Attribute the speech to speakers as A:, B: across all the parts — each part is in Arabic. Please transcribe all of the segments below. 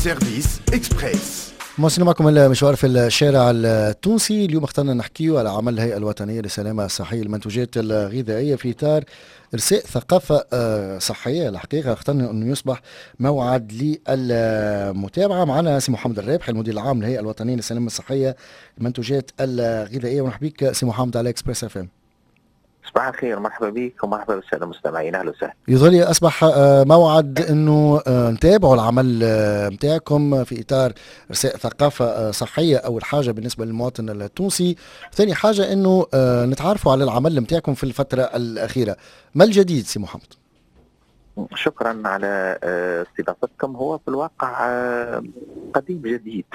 A: سيرفيس إكسبريس.
B: مواصلين معكم المشوار في الشارع التونسي. اليوم اخترنا نحكيه على عمل الهيئة الوطنية للسلامة الصحية للمنتوجات الغذائية في إطار إرساء ثقافة صحية. الحقيقة اخترنا أنه يصبح موعد للمتابعة. معنا سي محمد الرابح المدير العام للهيئة الوطنية للسلامة الصحية للمنتوجات الغذائية. ونرحب بك سي محمد على إكسبريس FM.
C: صباح الخير، مرحبا بك ومرحبا بالساده المستمعين. اهلا وسهلا.
B: يظهر لي اصبح موعد انه نتابعوا العمل نتاعكم في اطار ارساء ثقافه صحيه. اول حاجه بالنسبه للمواطن التونسي، ثاني حاجه انه نتعرفوا على العمل نتاعكم في الفتره الاخيره. ما الجديد سي محمد؟
C: شكرا على استضافتكم. هو في الواقع قديم جديد،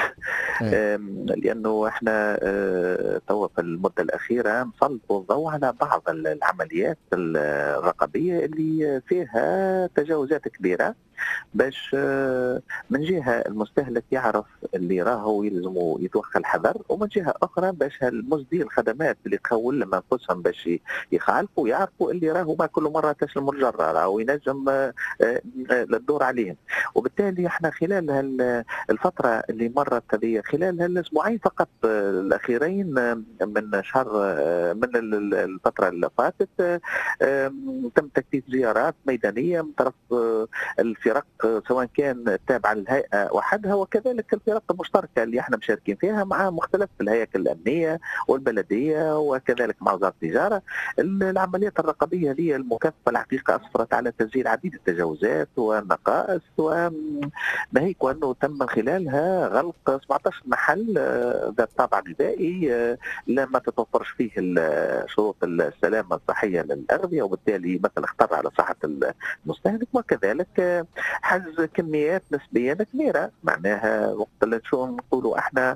C: لانه احنا توا في المده الاخيره نسلطوا الضوء على بعض العمليات الرقابيه اللي فيها تجاوزات كبيره، باش من جهه المستهلك يعرف اللي راهو يلزمه يتوخى الحذر، ومن جهه اخرى باش المصدري الخدمات اللي تخول لهم انفسهم باش يخالفوا يعرفوا اللي راهو ما كل مره تسلم الجره، راهو ينجم الدور عليهم. وبالتالي احنا خلال الفتره اللي مرت هذه، خلال الاسبوعين فقط الاخيرين من شهر من الفتره اللي فاتت، تم تكثيف زيارات ميدانيه من طرف الفرق سواء كان تابعه للهيئه وحدها، وكذلك الفرق المشتركه اللي احنا مشاركين فيها مع مختلف الهياكل الامنيه والبلديه وكذلك مع وزاره التجاره. العمليات الرقابيه هذه المكثفه الحقيقه اسفرت على تسجيل عديد التجاوزات والنقائص، وناهيك انه تم من خلالها غلق 17 محل ذات طابع غذائي ما تتوفرش فيه شروط السلامه الصحيه للاغذيه، وبالتالي مثلا خطر على صحه المستهلك، وكذلك حجز كميات نسبيا كبيره. معناها وقت اللي نقولوا احنا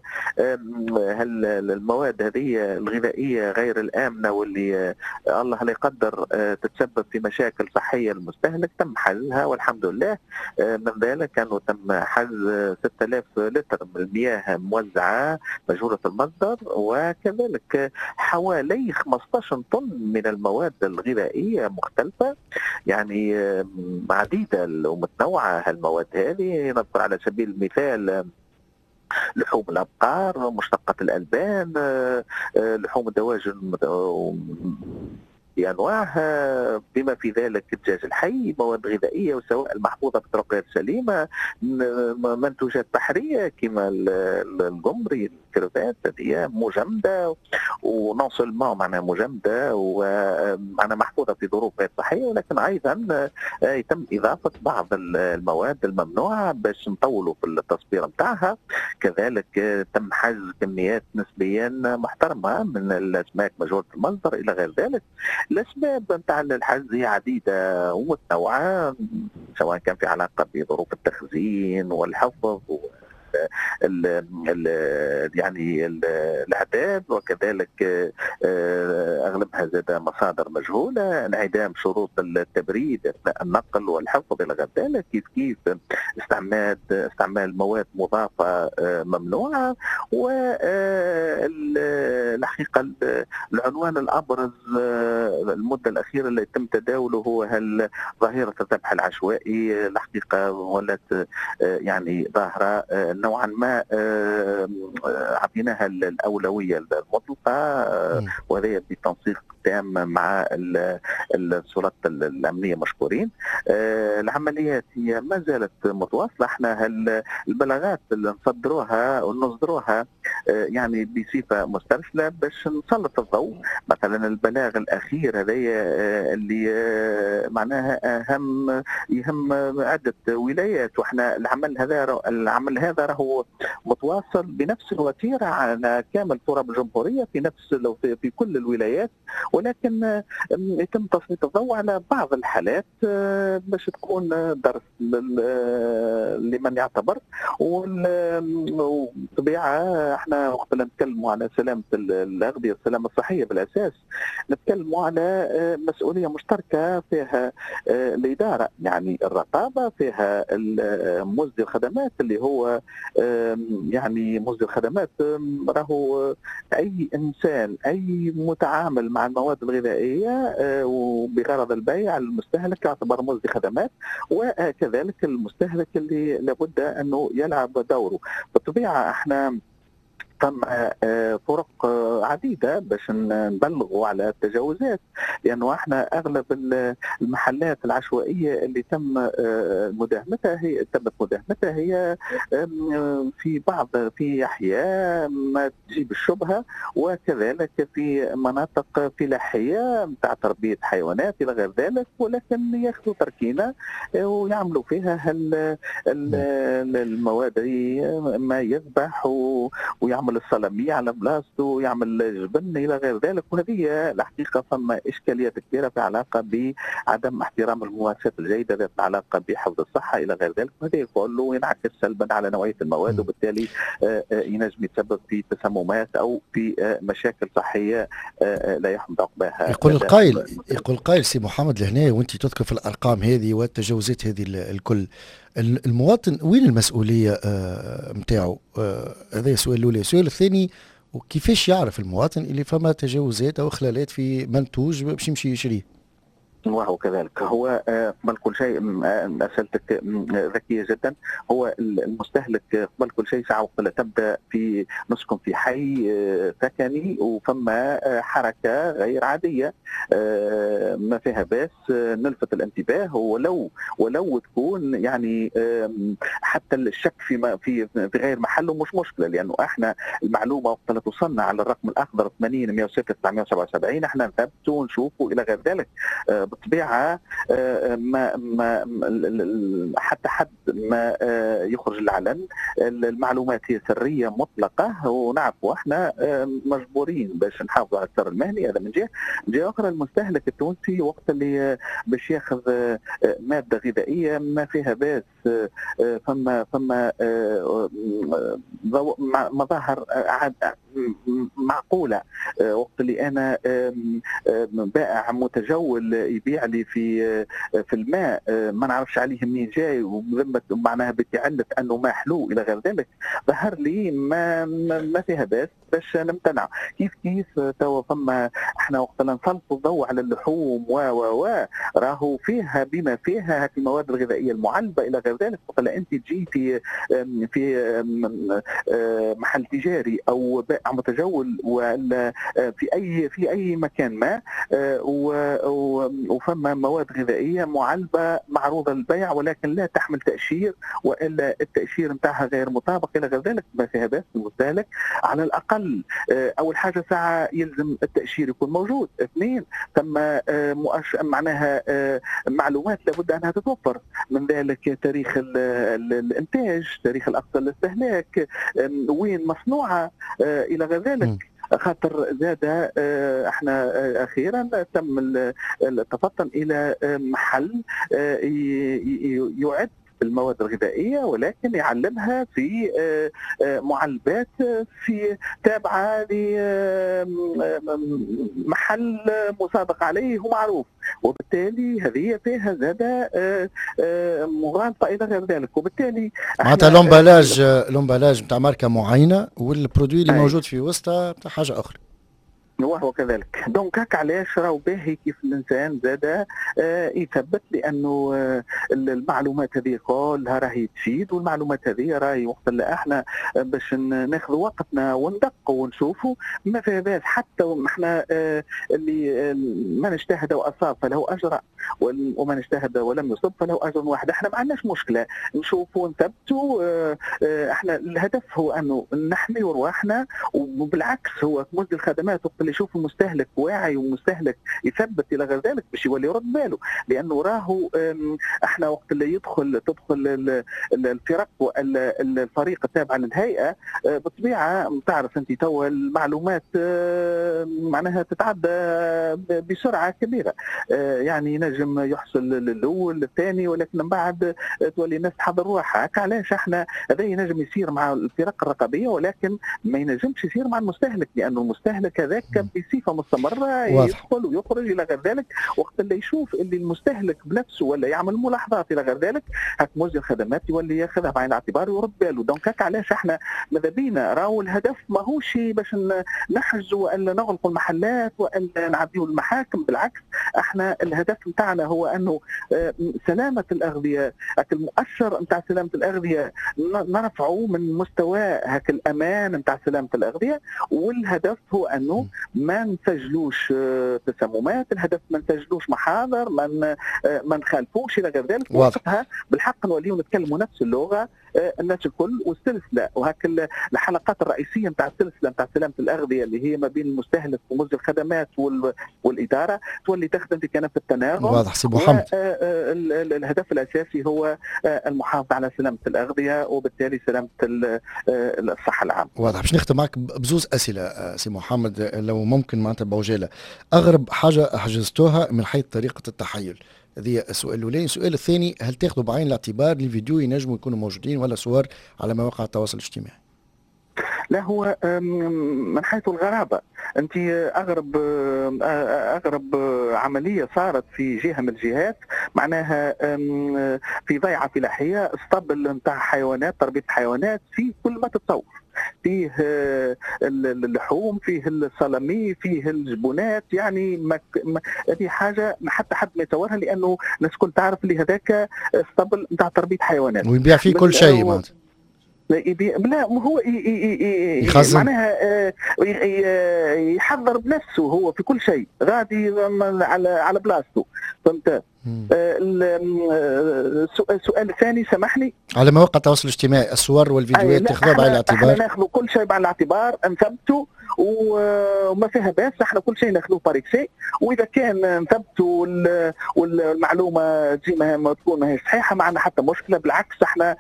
C: هل المواد هذه الغذائيه غير الامنه واللي الله لا يقدر تتسبب في مشاكل صحيه للمستهلك تم حجزها، والحمد لله. من ذلك انه تم حجز 6000 لتر من المياه موزعه مجهوله المصدر، وكذلك حوالي 15 طن من المواد الغذائيه مختلفه، يعني عديده ومتنوعه المواد هذه. نذكر على سبيل المثال لحوم الابقار، مشتقات الالبان، لحوم الدواجن بأنواعها، بما في ذلك الدجاج الحي، مواد غذائية وسواء المحفوظة بطرق غير سليمة، منتوجات بحرية كما القمري، الكرفات هذه مجمدة ونوصل ما معناها مجمدة ومعناها محفوظة في ظروف غير صحية، ولكن أيضا يتم إضافة بعض المواد الممنوعة باش نطولوا في التصبير نتاعها. كذلك تم حجز كميات نسبيا محترمة من الأسماك مجهولة المصدر إلى غير ذلك. الأسباب نتاع الحجز هي عديدة ومتنوعة، سواء كان في علاقة بظروف التخزين والحفظ يعني الاعداد، وكذلك اغلبها زاد مصادر مجهوله، انعدام شروط التبريد اثناء النقل والحفظ الى غير ذلك، كيف استعمال مواد مضافه ممنوعه. والحقيقه العنوان الابرز المده الاخيره اللي يتم تداوله هو هل ظاهره الذبح العشوائي الحقيقه ولت يعني ظاهره نوعا ما اعطيناها الاولويه المطلقه، وهذا بتنسيق تام مع السلطات الامنيه مشكورين. العمليات هي ما زالت متواصله. احنا البلاغات اللي نصدروها يعني بصفه مسترسله باش نسلط الضوء. مثلا البلاغ الاخير هذا اللي معناها يهم عده ولايات، واحنا العمل هذا راهو متواصل بنفس الوتيره على كامل تراب الجمهوريه في كل الولايات، ولكن يتم تسليط الضوء على بعض الحالات باش تكون درس لمن يعتبر. وبالطبيعه احنا وقت نتكلموا على سلامه الاغذيه السلامه الصحيه بالاساس نتكلموا على مسؤوليه مشتركه فيها الاداره، يعني الرقابه، فيها مصدر الخدمات اللي هو يعني مصدر خدمات. راهو اي انسان اي متعامل مع المواد الغذائيه بغرض البيع المستهلك يعتبر مصدر خدمات، وكذلك المستهلك اللي لابد انه يلعب دوره. بالطبيعه احنا ثم طرق عديدة باش نبلغوا على التجاوزات، لأنه احنا أغلب المحلات العشوائية اللي تمت مداهمتها هي في أحياء ما تجيب الشبهة، وكذلك في مناطق فلاحية متاع تربية حيوانات إلى غير ذلك، ولكن ياخذوا تركينة ويعملوا فيها المواد ما يذبح ويعمل السلامية على بلاصتو، يعمل جبن الى غير ذلك. وهذه الحقيقه ثم اشكاليات كبيره في علاقه بعدم احترام الممارسات الجيده ذات العلاقه بحفظ الصحه الى غير ذلك، وهذا كله ينعكس سلبا على نوعيه المواد، وبالتالي ينجم يتسبب في تسممات او في مشاكل صحيه لا يحمد عقباها.
B: يقول قائل سي محمد لهنا، وانت تذكر في الارقام هذه والتجاوزات هذه الكل، المواطن وين المسؤولية متاعه؟ هذا السؤال الأولى. السؤال الثاني، وكيفاش يعرف المواطن اللي فما تجاوزات أو إخلالات في منتوج باش يمشي يشريه؟
C: وهو كذلك. هو قبل كل شيء أسئلتك ذكية جدا. هو المستهلك قبل كل شيء ساعة وقت تبدأ في نسكن في حي سكني وفما حركة غير عادية ما فيها بس نلفت الانتباه، ولو تكون يعني حتى الشك في غير محله مش مشكلة، لأنه احنا المعلومة وقت توصلنا على الرقم الأخضر 80 106 977 احنا نثبتوا ونشوفوا إلى غير ذلك. بالطبيعه ما حتى حد ما يخرج العلن، المعلومات هي سريه مطلقه، ونعرفوا احنا مجبورين باش نحافظوا على السر المهني. هذا من جهه اخرى المستهلك التونسي وقت اللي باش ياخذ ماده غذائيه ما فيها باس، فما مظاهر معقوله. وقت اللي انا بائع متجول يبيع لي في الماء ما نعرفش عليه منين جاي، ومعناها بتعلة انه ما حلو الى غير ذلك، ظهر لي ما فيها باس باش نمتنع. كيف توا فما احنا وقت نسلطوا الضوء على اللحوم راهو فيها بما فيها هذه المواد الغذائيه المعلبه الى غير ذلك. وقت انت تجي في محل تجاري او بائع متجول ولا في اي مكان ما وفما مواد غذائيه معلبه معروضه للبيع ولكن لا تحمل تاشير، والا التاشير نتاعها غير مطابق الى غير ذلك، ما فيها باس المستهلك على الاقل اول حاجه ساعه يلزم التاشير يكون موجود. اثنين ثم معناها معلومات لابد انها تتوفر، من ذلك تاريخ الانتاج، تاريخ الاقصى الاستهلاك، وين مصنوعه الى غير ذلك. خاطر زاد احنا اخيرا تم التفطن الى محل يعد المواد الغذائيه ولكن يعلمها في معلبات في تابعه لمحل مسابق عليه ومعروف، وبالتالي هذه فيها زاد مغالطه الى غير ذلك. وبالتالي
B: معناتها لومبالاج نتاع ماركه معينه والبرودوي اللي موجود في وسطها نتاع حاجه اخرى.
C: وهو كذلك. دونك هكا علاش راهو باهي كيف الانسان زاد يثبت، لانه المعلومات هذه كلها راهي تفيد، والمعلومات هذه راهي وقت اللي احنا باش ناخذ وقتنا وندقوا ونشوفوا ما فيها باس. حتى احنا اللي ما نجتهد واصاب فله اجر، ومن اجتهد ولم يصب فله اجر واحد. احنا ما عندناش مشكله نشوفوا ونثبتوا، احنا الهدف هو انه نحمي رواحنا، وبالعكس هو مصدر الخدمات وقت اللي يشوف المستهلك واعي ومستهلك يثبت الى غير ذلك باش يولي يرد باله، لانه راهو احنا وقت اللي تدخل الفرق والفريق التابع للهيئه بالطبيعه تعرف انت توا المعلومات معناها تتعدى بسرعه كبيره، يعني نجم يحصل الاول الثاني ولكن من بعد تولي الناس تحضر روحها. علاش احنا هذا ينجم يصير مع الفرق الرقابيه ولكن ما ينجمش يصير مع المستهلك، لانه المستهلك هذاك يبدا بصفه مستمره يدخل ويخرج الى غير ذلك. وقت اللي يشوف اللي المستهلك بنفسه ولا يعمل ملاحظات الى غير ذلك، هاك موزع الخدمات يولي ياخذها بعين الاعتبار ويرد باله. دونك هاك علاش احنا ماذا بينا راهو الهدف ماهوش باش نحجزوا والا نغلقوا المحلات والا نعديوا المحاكم، بالعكس احنا الهدف نتاعنا هو انه سلامه الاغذيه، هاك المؤشر نتاع سلامه الاغذيه نرفعوا من مستوى هاك الامان نتاع سلامه الاغذيه. والهدف هو انه ما نسجلوش تسممات، الهدف ما نسجلوش محاضر، ما نخالفوش الى غير ذلك. وقتها بالحق نوليو نتكلموا نفس اللغه الناس الكل. والسلسله وهاك الحلقات الرئيسيه نتاع السلسله نتاع سلامه الاغذيه اللي هي ما بين المستهلك وموزع الخدمات والاداره تولي تخدم في كنف التناغم.
B: واضح سي محمد.
C: الهدف الاساسي هو المحافظه على سلامه الاغذيه وبالتالي سلامه الصحه العامه.
B: واضح. باش نختم معك بزوز اسئله سي محمد لو ممكن معناتها بعجاله. اغرب حاجه حجزتوها من حيث طريقه التحيل؟ هذه السؤال الاولاني. السؤال الثاني، هل تاخذوا بعين الاعتبار الفيديو ينجموا يكونوا موجودين ولا صور على مواقع التواصل الاجتماعي؟
C: لا، هو من حيث الغرابه، انت اغرب عمليه صارت في جهه من الجهات، معناها في ضيعه فلاحيه، اسطبل نتاع حيوانات، تربيه حيوانات في كل ما تتصور، فيه اللحوم، فيه السلامي، فيه الجبونات. يعني هذه حاجه حتى حد ما يتصورها، لانه الناس الكل تعرف اللي هذاك اسطبل نتاع تربيه حيوانات
B: ويبيع فيه كل شيء معناتها.
C: لا، هو
B: يخزن،
C: معناها يحضر بنفسه هو في كل شيء، غادي على بلاصته، فهمت؟ السؤال الثاني سامحني.
B: على مواقع التواصل الاجتماعي الصور والفيديوهات تاخذوها بعين الاعتبار؟
C: احنا ناخذوا كل شيء بعين الاعتبار، نثبتوا وما فيها باس، احنا كل شيء ناخذوه باريكسي. واذا كان نثبتوا والمعلومه تجي ما تكون ماهيش صحيحه، ما عندنا حتى مشكله، بالعكس احنا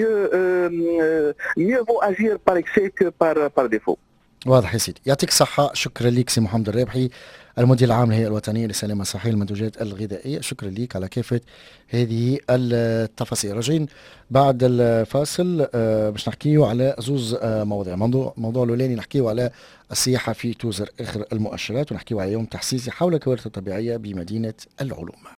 C: ميو فو اجير باريكسي كو بار ديفو.
B: واضح يا سيدي، يعطيك الصحة. شكرا لك سي محمد الرابحي، المدير العام للهيئة الوطنية للسلامة الصحية للمنتوجات الغذائية. شكرا لك على كافة هذه التفاصيل. راجعين بعد الفاصل باش نحكيو على زوز مواضيع. موضوع الأولاني نحكيو على السياحة في توزر آخر المؤشرات، ونحكيو على يوم تحسيسي حول الكوارث الطبيعية بمدينة العلوم.